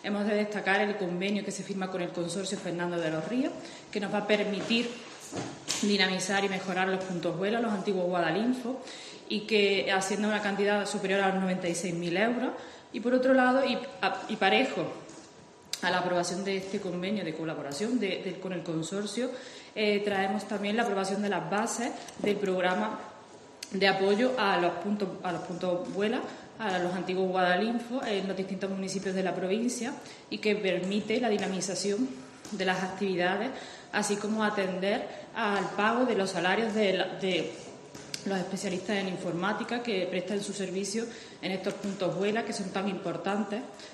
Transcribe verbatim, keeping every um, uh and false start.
hemos de destacar el convenio que se firma con el Consorcio Fernando de los Ríos, que nos va a permitir dinamizar y mejorar los puntos vuelos, los antiguos Guadalinfo, y que haciendo una cantidad superior a los noventa y seis mil euros. Y por otro lado, y, a, y parejo a la aprobación de este convenio de colaboración de, de, con el consorcio, eh, traemos también la aprobación de las bases del programa de apoyo a los puntos, a los puntos vuela, a los antiguos Guadalinfo en los distintos municipios de la provincia, y que permite la dinamización de las actividades, así como atender al pago de los salarios de, la, de los especialistas en informática que prestan su servicio en estos puntos vuela, que son tan importantes